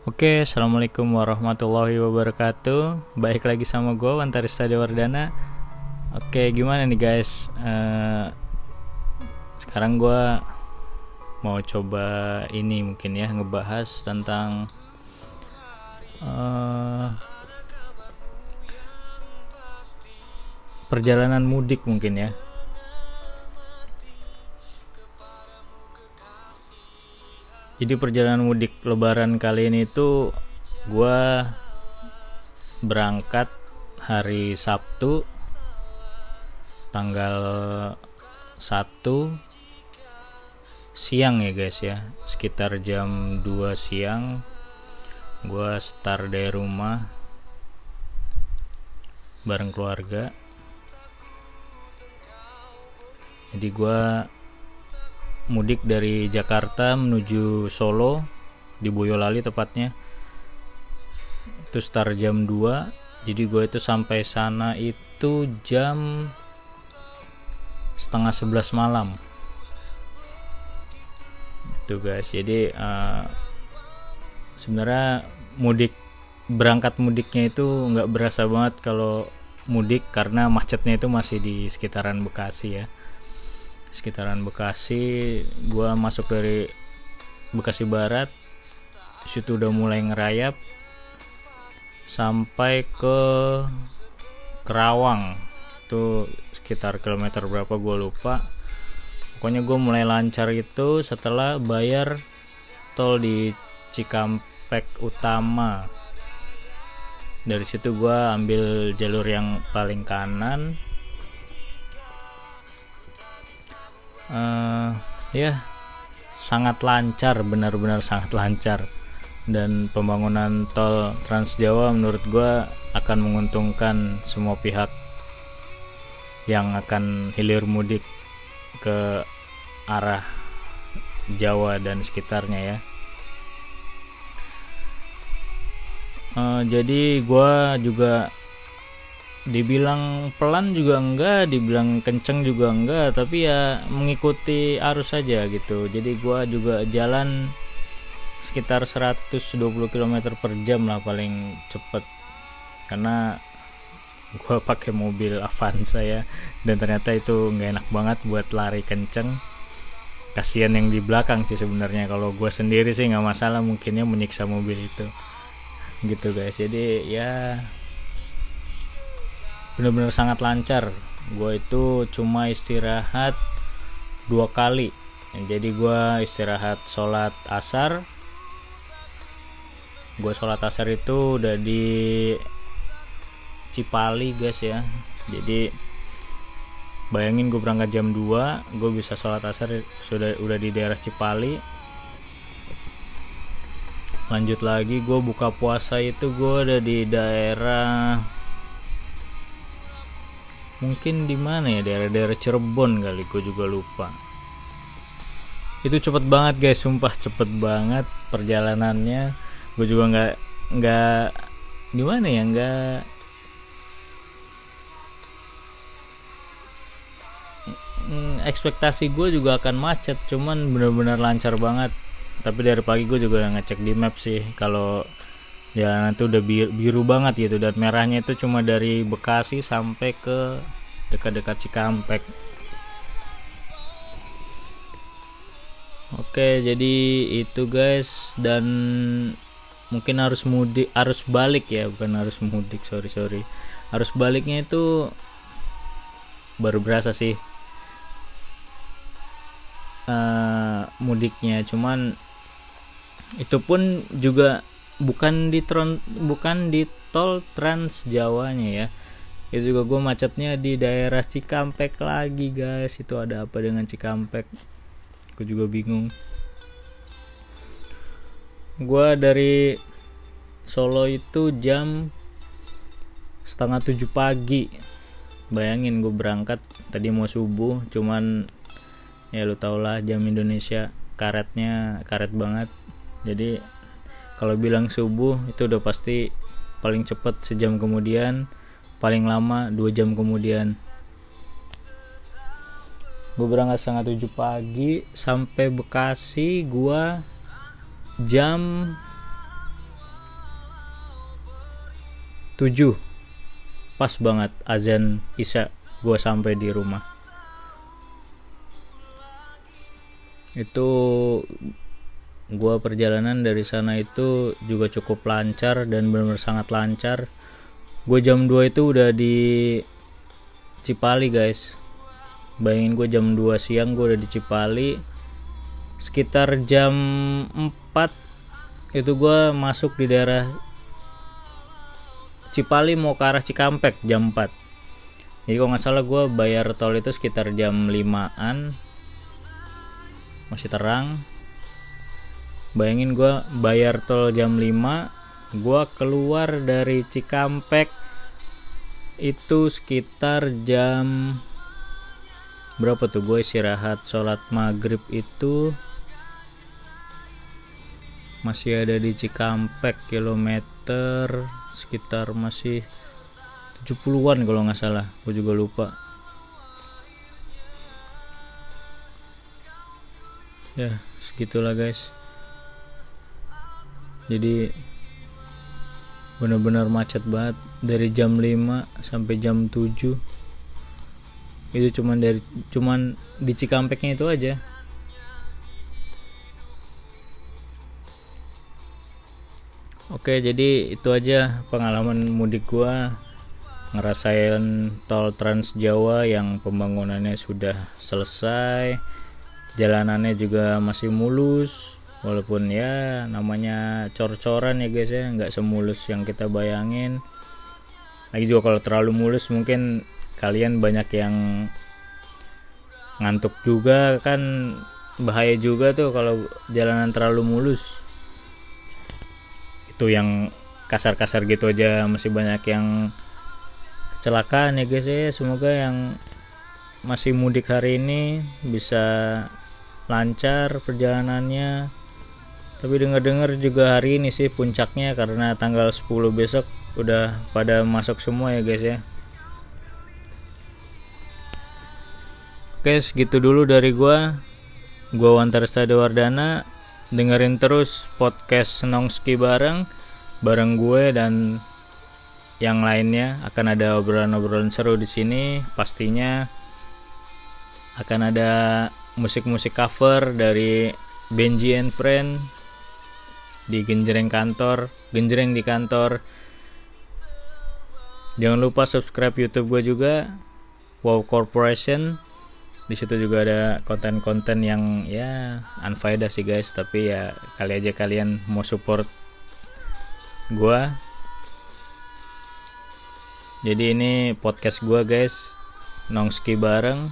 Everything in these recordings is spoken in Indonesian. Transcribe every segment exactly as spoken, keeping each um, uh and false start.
Oke, assalamualaikum warahmatullahi wabarakatuh. Baik lagi sama gue, Wantarista Dewardana. Oke, gimana nih guys? Uh, sekarang gue mau coba ini mungkin ya ngebahas tentang uh, perjalanan mudik mungkin ya. Jadi perjalanan mudik lebaran kali ini tuh gue berangkat hari Sabtu tanggal satu siang ya guys ya, sekitar jam dua siang gue start dari rumah bareng keluarga. Jadi gue mudik dari Jakarta menuju Solo, di Boyolali tepatnya. Itu start jam dua. Jadi gue itu sampai sana itu jam setengah sebelas malam. Itu guys. Jadi uh, sebenarnya mudik berangkat mudiknya itu nggak berasa banget kalau mudik, karena macetnya itu masih di sekitaran Bekasi ya. Sekitaran Bekasi, gua masuk dari Bekasi Barat, situ udah mulai ngerayap sampai ke Kerawang, itu sekitar kilometer berapa gua lupa. Pokoknya gua mulai lancar itu setelah bayar tol di Cikampek Utama. Dari situ gua ambil jalur yang paling kanan. Uh, ya sangat lancar, benar-benar sangat lancar, dan pembangunan tol Trans Jawa menurut gue akan menguntungkan semua pihak yang akan hilir mudik ke arah Jawa dan sekitarnya ya. Uh, jadi gue juga dibilang pelan juga enggak, dibilang kenceng juga enggak, tapi ya mengikuti arus saja gitu. Jadi gua juga jalan sekitar seratus dua puluh kilometer per jam lah paling cepet, karena gua pakai mobil Avanza ya, dan ternyata itu nggak enak banget buat lari kenceng. Kasian yang di belakang sih sebenarnya. Kalau gua sendiri sih nggak masalah, mungkinnya menyiksa mobil itu gitu guys. Jadi ya benar-benar sangat lancar. Gue itu cuma istirahat dua kali. Jadi gue istirahat sholat asar. Gue sholat asar itu udah di Cipali guys ya. Jadi bayangin gue berangkat jam dua, gue bisa sholat asar sudah udah di daerah Cipali. Lanjut lagi gue buka puasa itu gue udah di daerah, mungkin di mana ya, daerah-daerah Cirebon kali, gue juga lupa. Itu cepet banget guys, sumpah cepet banget perjalanannya. Gue juga nggak nggak gimana ya, nggak ekspektasi gue juga akan macet, cuman benar-benar lancar banget. Tapi dari pagi gue juga udah ngecek di map sih, kalau jalanan tuh udah biru, biru banget gitu, dan merahnya itu cuma dari Bekasi sampai ke dekat-dekat Cikampek. Oke, jadi itu guys. Dan mungkin harus mudik, harus balik ya, bukan harus mudik, sorry sorry harus baliknya itu baru berasa sih uh, mudiknya. Cuman itu pun juga bukan di tron, bukan di tol Trans Jawanya ya. Itu juga gue macetnya di daerah Cikampek lagi guys. Itu ada apa dengan Cikampek? Gue juga bingung. Gue dari Solo itu jam setengah tujuh pagi. Bayangin gue berangkat tadi mau subuh, cuman ya lu tau lah jam Indonesia karetnya karet banget. Jadi kalau bilang subuh itu udah pasti paling cepet sejam kemudian, paling lama dua jam kemudian. Gue berangkat setengah tujuh pagi, sampai Bekasi gue jam tujuh pas banget azan isya gue sampai di rumah. Itu gue perjalanan dari sana itu juga cukup lancar dan benar-benar sangat lancar. Gue jam dua itu udah di Cipali guys. Bayangin gue jam dua siang gue udah di Cipali. Sekitar jam empat itu gue masuk di daerah Cipali mau ke arah Cikampek jam empat. Jadi kalau nggak salah gue bayar tol itu sekitar jam limaan, masih terang. Bayangin gue bayar tol jam lima, gue keluar dari Cikampek itu sekitar jam berapa tuh? Gue istirahat sholat maghrib itu masih ada di Cikampek kilometer sekitar masih tujuh puluhan kalau nggak salah, gue juga lupa ya, segitulah guys. Jadi benar-benar macet banget dari jam lima sampai jam tujuh. Itu cuman dari cuman di Cikampeknya itu aja. Oke, jadi itu aja pengalaman mudik gua ngerasain tol Trans Jawa yang pembangunannya sudah selesai, jalanannya juga masih mulus, walaupun ya namanya cor-coran ya guys ya, nggak semulus yang kita bayangin. Lagi juga kalau terlalu mulus mungkin kalian banyak yang ngantuk juga kan, bahaya juga tuh kalau jalanan terlalu mulus. Itu yang kasar-kasar gitu aja masih banyak yang kecelakaan ya guys ya. Semoga yang masih mudik hari ini bisa lancar perjalanannya. Tapi dengar-dengar juga hari ini sih puncaknya, karena tanggal sepuluh besok udah pada masuk semua ya guys ya. Oke, segitu dulu dari gua. Gua Wantaresta Dewardana. Dengerin terus podcast Nongski bareng bareng gue dan yang lainnya. Akan ada obrolan-obrolan seru di sini. Pastinya akan ada musik-musik cover dari Benji and Friend di Genjreng Kantor, Genjreng di Kantor. Jangan lupa subscribe YouTube gue juga, Wow Corporation. Di situ juga ada konten-konten yang ya unfaedah sih guys, tapi ya kali aja kalian mau support gua. Jadi ini podcast gua guys, Nongski bareng.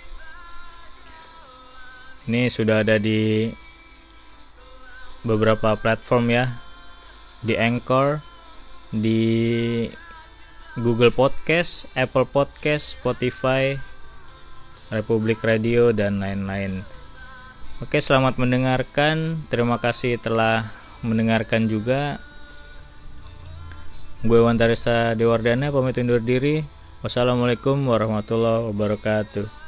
Ini sudah ada di beberapa platform ya, di Anchor, di Google Podcast, Apple Podcast, Spotify, Republik Radio, dan lain-lain. Oke, selamat mendengarkan. Terima kasih telah mendengarkan juga. Gue Wantaresta Dewardana pamit undur diri. Wassalamualaikum warahmatullahi wabarakatuh.